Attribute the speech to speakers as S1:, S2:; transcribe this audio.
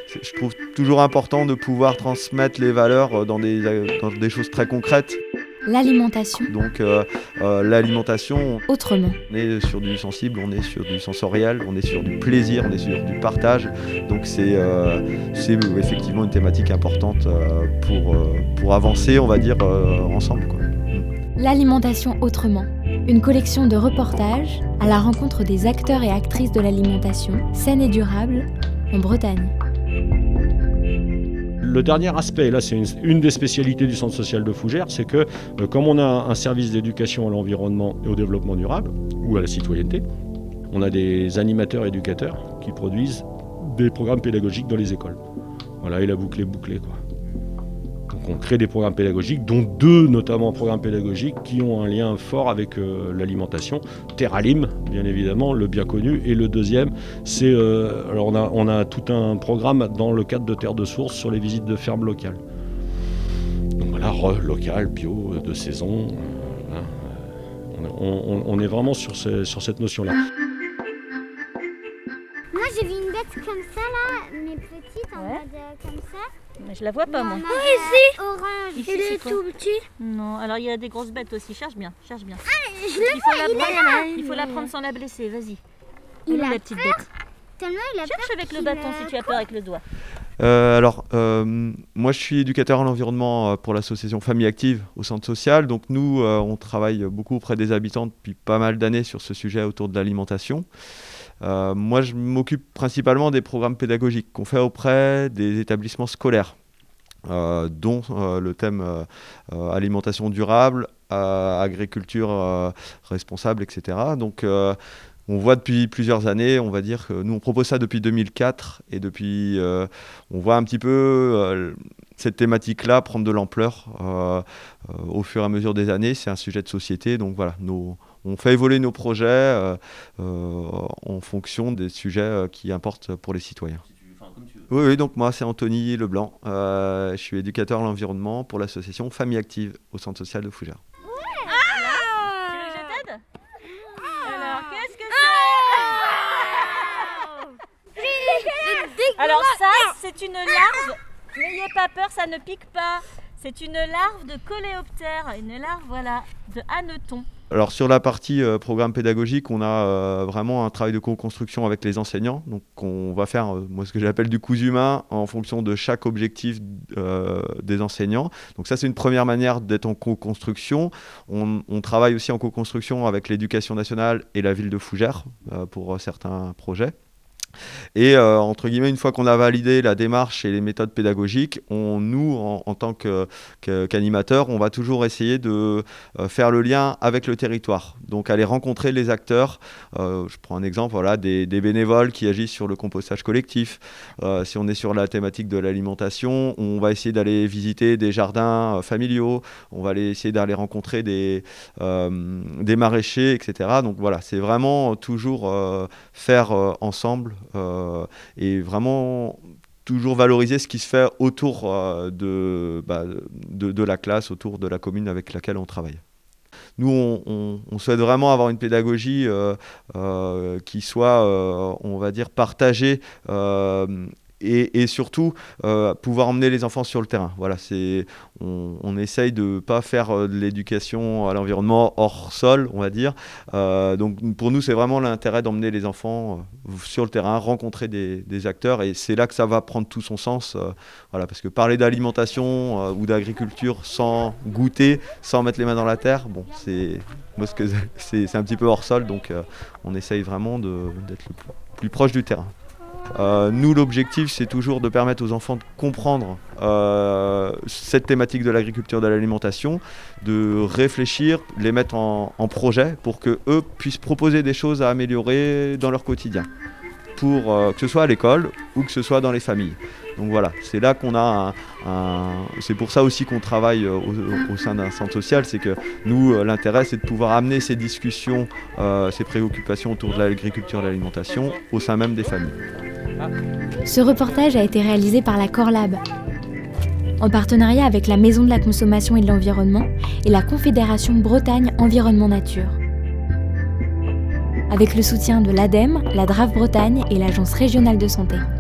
S1: Je trouve toujours important de pouvoir transmettre les valeurs dans des choses très concrètes.
S2: L'alimentation.
S1: Donc l'alimentation,
S2: Autrement.
S1: on est sur du sensible, on est sur du sensoriel, on est sur du plaisir, on est sur du partage. Donc c'est effectivement une thématique importante pour avancer, on va dire, ensemble, quoi.
S2: L'alimentation autrement. Une collection de reportages à la rencontre des acteurs et actrices de l'alimentation saine et durable en Bretagne.
S3: Le dernier aspect, là c'est une des spécialités du centre social de Fougères, c'est que comme on a un service d'éducation à l'environnement et au développement durable, ou à la citoyenneté, on a des animateurs éducateurs qui produisent des programmes pédagogiques dans les écoles. Voilà, et la boucle est bouclée, quoi. Donc on crée des programmes pédagogiques, dont 2 notamment programmes pédagogiques qui ont un lien fort avec l'alimentation. Terralim, bien évidemment, le bien connu. Et le deuxième, c'est alors on a tout un programme dans le cadre de Terre de Source sur les visites de fermes locales. Donc voilà, local, bio, de saison. On est vraiment sur cette notion-là.
S4: Moi j'ai vu une bête comme ça là, mais petite en mode comme ça.
S5: Mais je la vois pas moi.
S4: Ici orange.
S5: Ici,
S4: Il
S5: c'est
S4: est
S5: quoi
S4: tout petit.
S5: Non, alors il y a des grosses bêtes aussi, cherche bien.
S4: Je le
S5: Il
S4: vois,
S5: faut la prendre, il faut la prendre sans la blesser, vas-y.
S4: Il
S5: Elle est
S4: a
S5: la petite bête.
S4: Tellement il a
S5: Cherche
S4: peur
S5: avec le
S4: qu'il
S5: bâton si tu as peur avec le doigt.
S1: Moi je suis éducateur à l'environnement pour l'association Famille Active au centre social. Donc nous, on travaille beaucoup auprès des habitants depuis pas mal d'années sur ce sujet autour de l'alimentation. Moi je m'occupe principalement des programmes pédagogiques qu'on fait auprès des établissements scolaires, dont le thème alimentation durable, agriculture responsable, etc. Donc on voit depuis plusieurs années, on va dire que nous on propose ça depuis 2004 et depuis on voit un petit peu cette thématique-là prendre de l'ampleur au fur et à mesure des années. C'est un sujet de société, donc voilà, on fait évoluer nos projets en fonction des sujets qui importent pour les citoyens. Oui, donc moi c'est Anthony Leblanc, je suis éducateur à l'environnement pour l'association Famille Active au centre social de Fougères.
S5: Tu veux que je t'aide? Alors, qu'est-ce que c'est? Alors ça, c'est une larve. N'ayez pas peur, ça ne pique pas. C'est une larve de coléoptère, une larve, voilà, de hanneton.
S1: Alors sur la partie programme pédagogique, on a vraiment un travail de co-construction avec les enseignants. Donc on va faire moi ce que j'appelle du cousu humain en fonction de chaque objectif des enseignants. Donc ça c'est une première manière d'être en co-construction. On travaille aussi en co-construction avec l'éducation nationale et la ville de Fougères pour certains projets. Et entre guillemets, une fois qu'on a validé la démarche et les méthodes pédagogiques, nous, en tant qu'animateurs, on va toujours essayer de faire le lien avec le territoire. Donc aller rencontrer les acteurs. Je prends un exemple, voilà, des bénévoles qui agissent sur le compostage collectif. Si on est sur la thématique de l'alimentation, on va essayer d'aller visiter des jardins familiaux. On va essayer d'aller rencontrer des maraîchers, etc. Donc voilà, c'est vraiment toujours faire ensemble. Et vraiment toujours valoriser ce qui se fait autour de la classe, autour de la commune avec laquelle on travaille. Nous, on souhaite vraiment avoir une pédagogie qui soit, on va dire, partagée et surtout pouvoir emmener les enfants sur le terrain. Voilà, on essaye de ne pas faire de l'éducation à l'environnement hors sol, on va dire. Donc pour nous, c'est vraiment l'intérêt d'emmener les enfants sur le terrain, rencontrer des acteurs, et c'est là que ça va prendre tout son sens. Voilà, parce que parler d'alimentation ou d'agriculture sans goûter, sans mettre les mains dans la terre, bon, c'est un petit peu hors sol, donc on essaye vraiment d'être le plus proche du terrain. Nous, l'objectif, c'est toujours de permettre aux enfants de comprendre cette thématique de l'agriculture, de l'alimentation, de réfléchir, les mettre en projet pour qu'eux puissent proposer des choses à améliorer dans leur quotidien, pour que ce soit à l'école ou que ce soit dans les familles. Donc voilà, c'est là qu'on a c'est pour ça aussi qu'on travaille au sein d'un centre social, c'est que nous, l'intérêt, c'est de pouvoir amener ces discussions, ces préoccupations autour de l'agriculture et de l'alimentation au sein même des familles.
S2: Ce reportage a été réalisé par la Corlab, en partenariat avec la Maison de la Consommation et de l'Environnement et la Confédération Bretagne Environnement Nature, avec le soutien de l'ADEME, la DRAF Bretagne et l'Agence régionale de santé.